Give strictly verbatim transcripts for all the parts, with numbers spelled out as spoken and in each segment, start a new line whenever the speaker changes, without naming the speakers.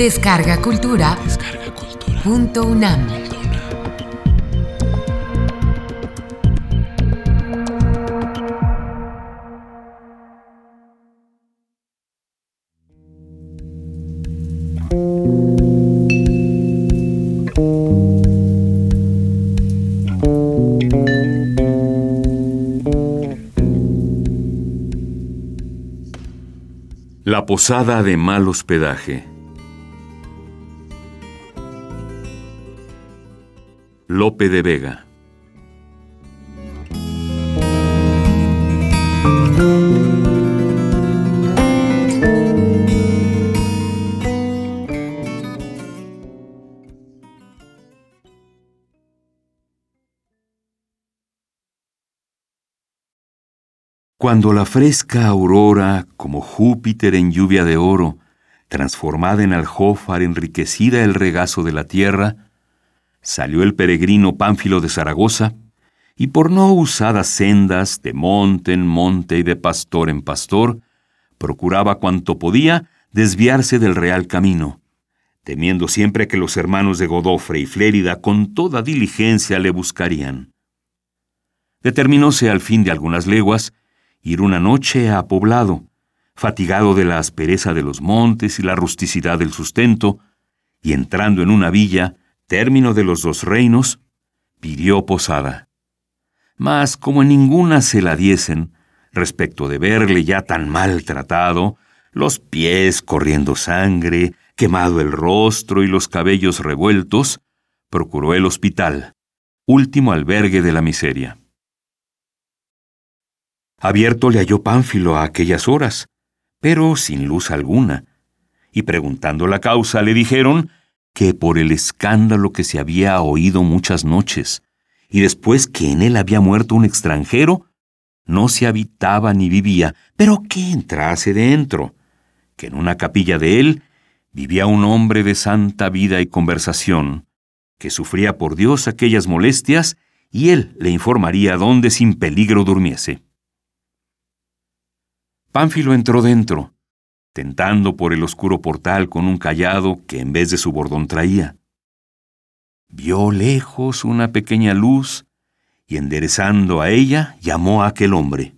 Descarga Cultura. Descarga Cultura. Punto UNAM.
La posada de mal hospedaje. Lope de Vega. Cuando la fresca aurora, como Júpiter en lluvia de oro, transformada en aljófar, enriquecida el regazo de la tierra, salió el peregrino Pánfilo de Zaragoza, y por no usadas sendas, de monte en monte y de pastor en pastor, procuraba cuanto podía desviarse del real camino, temiendo siempre que los hermanos de Godofre y Flérida con toda diligencia le buscarían. Determinóse al fin de algunas leguas ir una noche a poblado, fatigado de la aspereza de los montes y la rusticidad del sustento, y entrando en una villa, término de los dos reinos, pidió posada. Mas como en ninguna se la diesen, respecto de verle ya tan maltratado, los pies corriendo sangre, quemado el rostro y los cabellos revueltos, procuró el hospital, último albergue de la miseria. Abierto le halló Pánfilo a aquellas horas, pero sin luz alguna, y preguntando la causa le dijeron que por el escándalo que se había oído muchas noches, y después que en él había muerto un extranjero, no se habitaba ni vivía, pero que entrase dentro, que en una capilla de él vivía un hombre de santa vida y conversación, que sufría por Dios aquellas molestias, y él le informaría dónde sin peligro durmiese. Pánfilo entró dentro, tentando por el oscuro portal con un cayado que en vez de su bordón traía. Vio lejos una pequeña luz y enderezando a ella llamó a aquel hombre.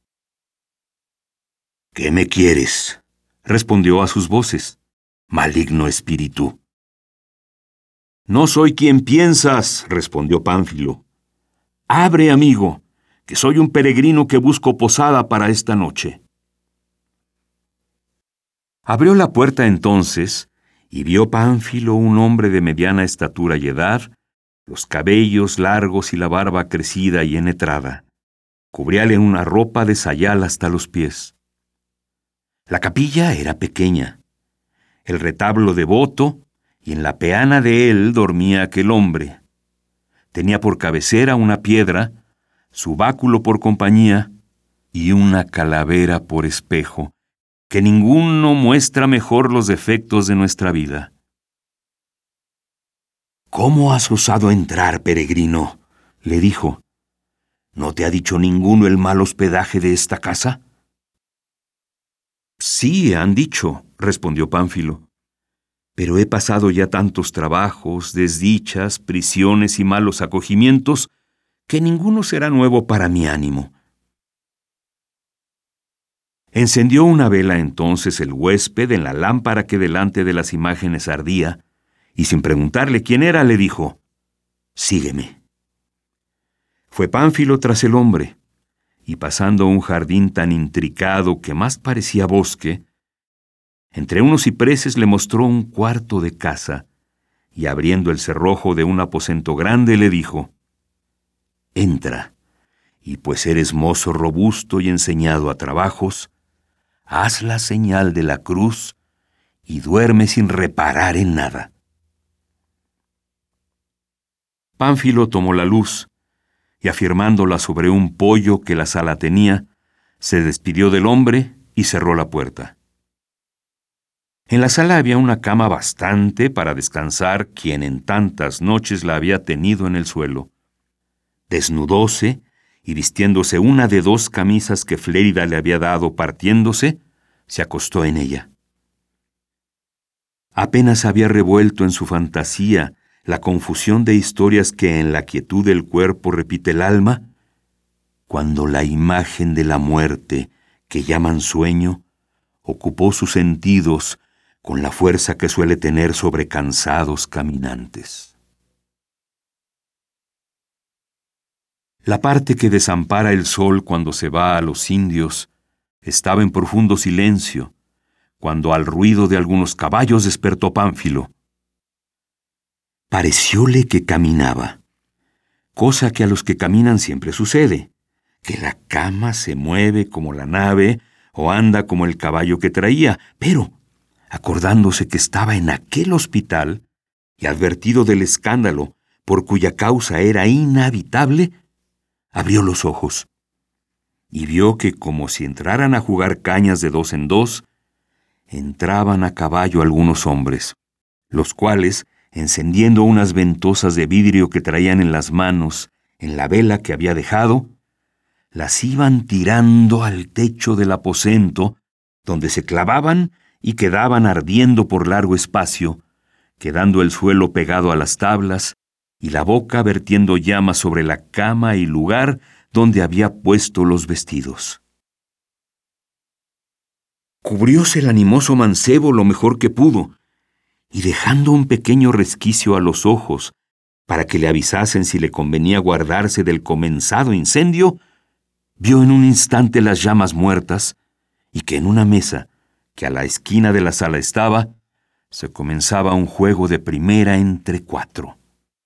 «¿Qué me quieres?», respondió a sus voces, «maligno espíritu». «No soy quien piensas», respondió Pánfilo. «Abre, amigo, que soy un peregrino que busco posada para esta noche». Abrió la puerta entonces, y vio Pánfilo un hombre de mediana estatura y edad, los cabellos largos y la barba crecida y enhetrada. Cubríale una ropa de sayal hasta los pies. La capilla era pequeña, el retablo devoto, y en la peana de él dormía aquel hombre. Tenía por cabecera una piedra, su báculo por compañía, y una calavera por espejo, que ninguno muestra mejor los defectos de nuestra vida. «¿Cómo has osado entrar, peregrino?», le dijo. «¿No te ha dicho ninguno el mal hospedaje de esta casa?». «Sí, han dicho», respondió Pánfilo. «Pero he pasado ya tantos trabajos, desdichas, prisiones y malos acogimientos, que ninguno será nuevo para mi ánimo». Encendió una vela entonces el huésped en la lámpara que delante de las imágenes ardía, y sin preguntarle quién era, le dijo, «Sígueme». Fue Pánfilo tras el hombre, y pasando un jardín tan intricado que más parecía bosque, entre unos cipreses le mostró un cuarto de casa, y abriendo el cerrojo de un aposento grande le dijo, «Entra, y pues eres mozo robusto y enseñado a trabajos, haz la señal de la cruz y duerme sin reparar en nada». Pánfilo tomó la luz y, afirmándola sobre un poyo que la sala tenía, se despidió del hombre y cerró la puerta. En la sala había una cama bastante para descansar quien en tantas noches la había tenido en el suelo. Desnudóse y vistiéndose una de dos camisas que Flérida le había dado partiéndose, se acostó en ella. Apenas había revuelto en su fantasía la confusión de historias que en la quietud del cuerpo repite el alma, cuando la imagen de la muerte, que llaman sueño, ocupó sus sentidos con la fuerza que suele tener sobre cansados caminantes. La parte que desampara el sol cuando se va a los indios estaba en profundo silencio, cuando al ruido de algunos caballos despertó Pánfilo. Parecióle que caminaba, cosa que a los que caminan siempre sucede, que la cama se mueve como la nave o anda como el caballo que traía, pero, acordándose que estaba en aquel hospital y advertido del escándalo por cuya causa era inhabitable, abrió los ojos y vio que, como si entraran a jugar cañas de dos en dos, entraban a caballo algunos hombres, los cuales, encendiendo unas ventosas de vidrio que traían en las manos en la vela que había dejado, las iban tirando al techo del aposento, donde se clavaban y quedaban ardiendo por largo espacio, quedando el suelo pegado a las tablas y la boca vertiendo llamas sobre la cama y lugar donde había puesto los vestidos. Cubrióse el animoso mancebo lo mejor que pudo, y dejando un pequeño resquicio a los ojos para que le avisasen si le convenía guardarse del comenzado incendio, vio en un instante las llamas muertas y que en una mesa, que a la esquina de la sala estaba, se comenzaba un juego de primera entre cuatro.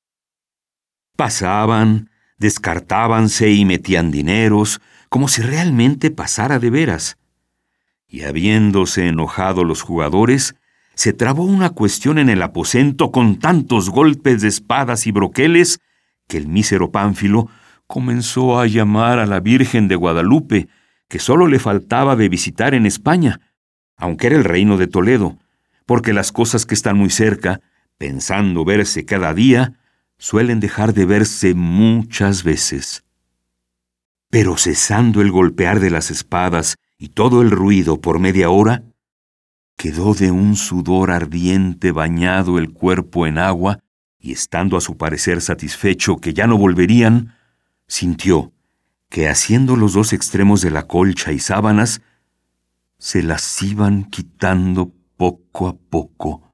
Pasaban, descartábanse y metían dineros, como si realmente pasara de veras. Y habiéndose enojado los jugadores, se trabó una cuestión en el aposento con tantos golpes de espadas y broqueles que el mísero Pánfilo comenzó a llamar a la Virgen de Guadalupe, que sólo le faltaba de visitar en España, aunque era el reino de Toledo, porque las cosas que están muy cerca, pensando verse cada día, suelen dejar de verse muchas veces. Pero cesando el golpear de las espadas y todo el ruido por media hora, quedó de un sudor ardiente bañado el cuerpo en agua, y estando a su parecer satisfecho que ya no volverían, sintió que haciendo los dos extremos de la colcha y sábanas, se las iban quitando poco a poco.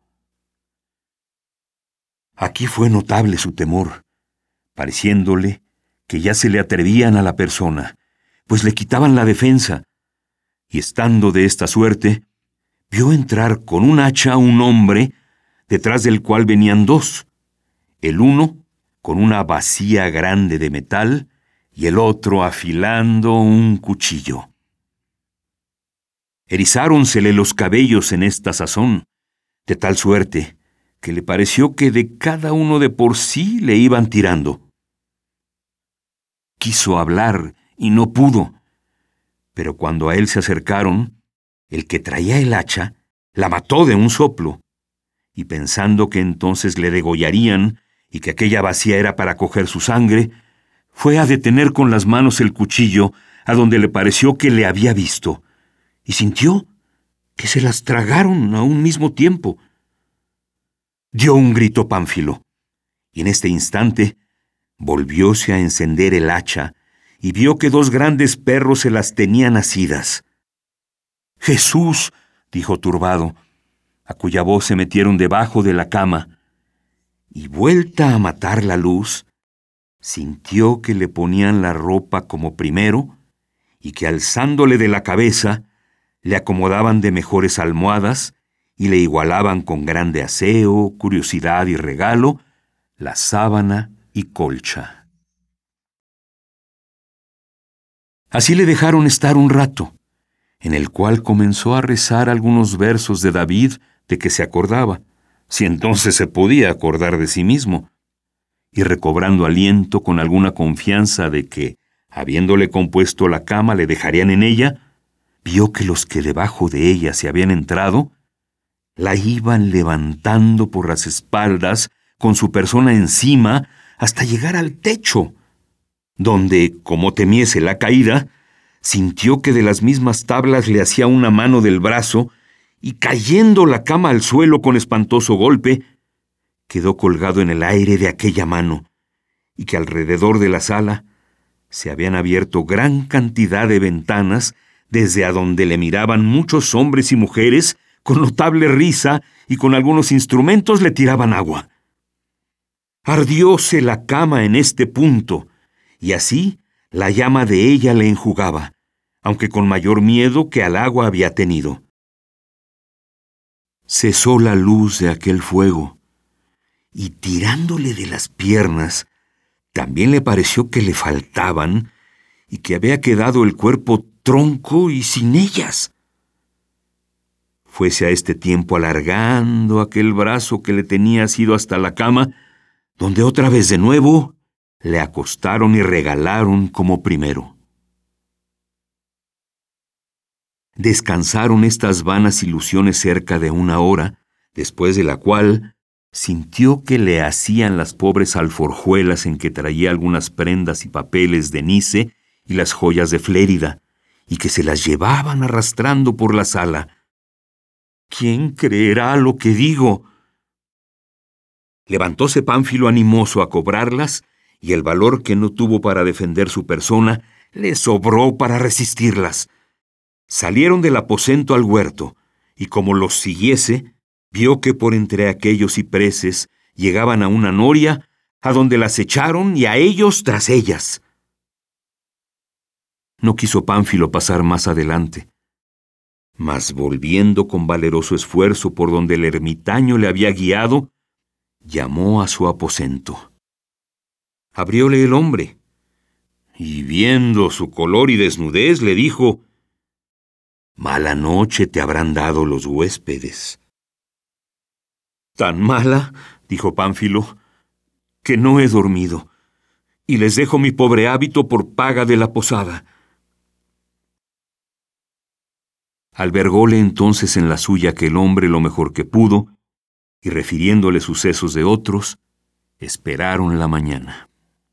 Aquí fue notable su temor, pareciéndole que ya se le atrevían a la persona, pues le quitaban la defensa, y estando de esta suerte, vio entrar con un hacha un hombre, detrás del cual venían dos, el uno con una bacía grande de metal y el otro afilando un cuchillo. Erizáronsele los cabellos en esta sazón, de tal suerte que le pareció que de cada uno de por sí le iban tirando. Quiso hablar y no pudo, pero cuando a él se acercaron, el que traía el hacha la mató de un soplo, y pensando que entonces le degollarían y que aquella bacía era para coger su sangre, fue a detener con las manos el cuchillo a donde le pareció que le había visto, y sintió que se las tragaron a un mismo tiempo. Dio un grito Pánfilo, y en este instante volvióse a encender el hacha y vio que dos grandes perros se las tenían asidas. «Jesús», dijo turbado, a cuya voz se metieron debajo de la cama, y vuelta a matar la luz, sintió que le ponían la ropa como primero y que alzándole de la cabeza le acomodaban de mejores almohadas y le igualaban con grande aseo, curiosidad y regalo la sábana y colcha. Así le dejaron estar un rato, en el cual comenzó a rezar algunos versos de David de que se acordaba, si entonces se podía acordar de sí mismo, y recobrando aliento con alguna confianza de que, habiéndole compuesto la cama, le dejarían en ella, vio que los que debajo de ella se habían entrado, la iban levantando por las espaldas con su persona encima hasta llegar al techo, donde, como temiese la caída, sintió que de las mismas tablas le hacía una mano del brazo y cayendo la cama al suelo con espantoso golpe, quedó colgado en el aire de aquella mano, y que alrededor de la sala se habían abierto gran cantidad de ventanas desde adonde le miraban muchos hombres y mujeres con notable risa y con algunos instrumentos le tiraban agua. Ardióse la cama en este punto, y así la llama de ella le enjugaba, aunque con mayor miedo que al agua había tenido. Cesó la luz de aquel fuego, y tirándole de las piernas, también le pareció que le faltaban y que había quedado el cuerpo tronco y sin ellas. Fuese a este tiempo alargando aquel brazo que le tenía asido hasta la cama, donde otra vez de nuevo le acostaron y regalaron como primero. Descansaron estas vanas ilusiones cerca de una hora, después de la cual sintió que le hacían las pobres alforjuelas en que traía algunas prendas y papeles de Nice y las joyas de Flérida, y que se las llevaban arrastrando por la sala. ¿Quién creerá lo que digo? Levantóse Pánfilo animoso a cobrarlas, y el valor que no tuvo para defender su persona le sobró para resistirlas. Salieron del aposento al huerto, y como los siguiese, vio que por entre aquellos cipreses llegaban a una noria, a donde las echaron y a ellos tras ellas. No quiso Pánfilo pasar más adelante, mas volviendo con valeroso esfuerzo por donde el ermitaño le había guiado, llamó a su aposento. Abrióle el hombre, y viendo su color y desnudez, le dijo: «Mala noche te habrán dado los huéspedes». «Tan mala», dijo Pánfilo, «que no he dormido, y les dejo mi pobre hábito por paga de la posada». Albergóle entonces en la suya aquel hombre lo mejor que pudo, y refiriéndole sucesos de otros, esperaron la mañana.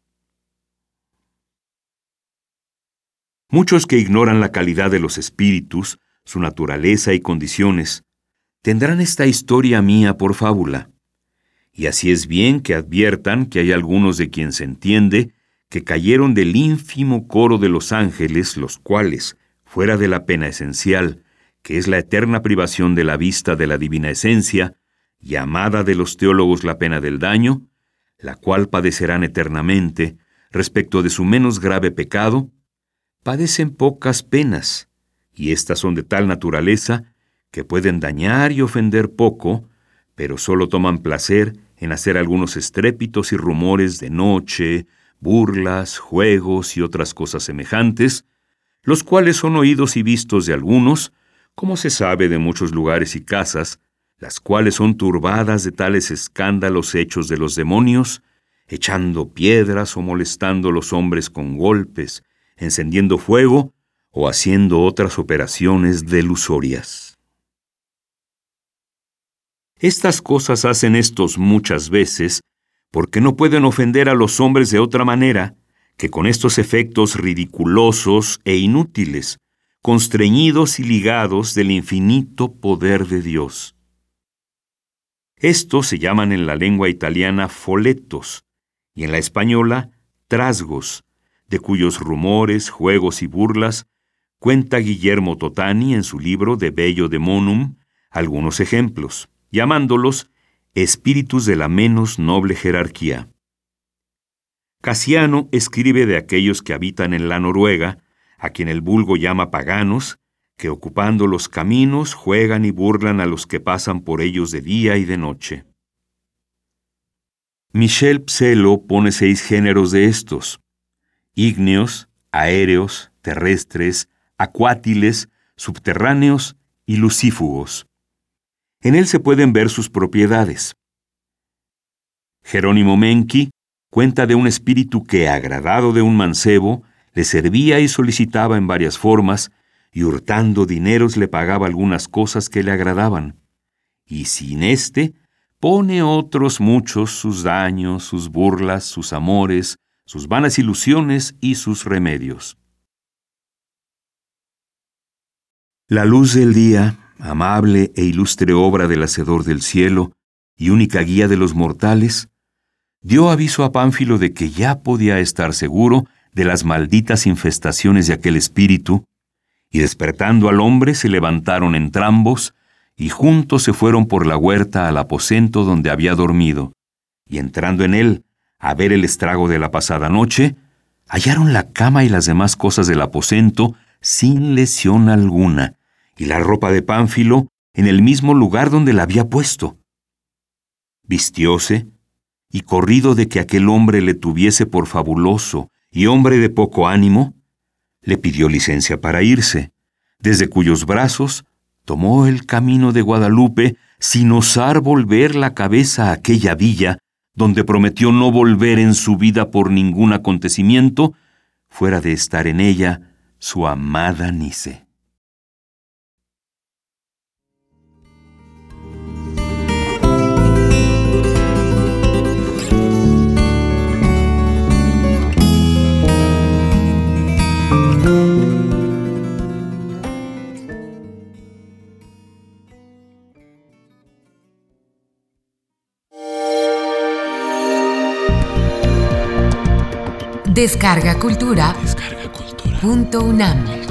Muchos que ignoran la calidad de los espíritus, su naturaleza y condiciones, tendrán esta historia mía por fábula. Y así es bien que adviertan que hay algunos de quien se entiende que cayeron del ínfimo coro de los ángeles, los cuales, fuera de la pena esencial, que es la eterna privación de la vista de la divina esencia, llamada de los teólogos la pena del daño, la cual padecerán eternamente, respecto de su menos grave pecado, padecen pocas penas, y éstas son de tal naturaleza que pueden dañar y ofender poco, pero solo toman placer en hacer algunos estrépitos y rumores de noche, burlas, juegos y otras cosas semejantes, los cuales son oídos y vistos de algunos, como se sabe de muchos lugares y casas, las cuales son turbadas de tales escándalos hechos de los demonios, echando piedras o molestando a los hombres con golpes, encendiendo fuego o haciendo otras operaciones delusorias. Estas cosas hacen estos muchas veces porque no pueden ofender a los hombres de otra manera que con estos efectos ridiculosos e inútiles, constreñidos y ligados del infinito poder de Dios. Estos se llaman en la lengua italiana folletos y en la española trasgos, de cuyos rumores, juegos y burlas cuenta Guillermo Totani en su libro De Bello Demonum algunos ejemplos, llamándolos espíritus de la menos noble jerarquía. Casiano escribe de aquellos que habitan en la Noruega, a quien el vulgo llama paganos, que ocupando los caminos juegan y burlan a los que pasan por ellos de día y de noche. Michel Pselo pone seis géneros de estos: ígneos, aéreos, terrestres, acuátiles, subterráneos y lucífugos. En él se pueden ver sus propiedades. Jerónimo Mencky cuenta de un espíritu que, agradado de un mancebo, le servía y solicitaba en varias formas, y hurtando dineros le pagaba algunas cosas que le agradaban. Y sin éste, pone otros muchos sus daños, sus burlas, sus amores, sus vanas ilusiones y sus remedios. La luz del día amable e ilustre obra del Hacedor del cielo y única guía de los mortales, dio aviso a Pánfilo de que ya podía estar seguro de las malditas infestaciones de aquel espíritu, y despertando al hombre se levantaron entrambos, y juntos se fueron por la huerta al aposento donde había dormido, y entrando en él a ver el estrago de la pasada noche, hallaron la cama y las demás cosas del aposento sin lesión alguna, y la ropa de Pánfilo en el mismo lugar donde la había puesto. Vistióse, y corrido de que aquel hombre le tuviese por fabuloso y hombre de poco ánimo, le pidió licencia para irse, desde cuyos brazos tomó el camino de Guadalupe sin osar volver la cabeza a aquella villa donde prometió no volver en su vida por ningún acontecimiento, fuera de estar en ella su amada Nice.
Descarga Cultura. Descarga Cultura. Punto UNAM.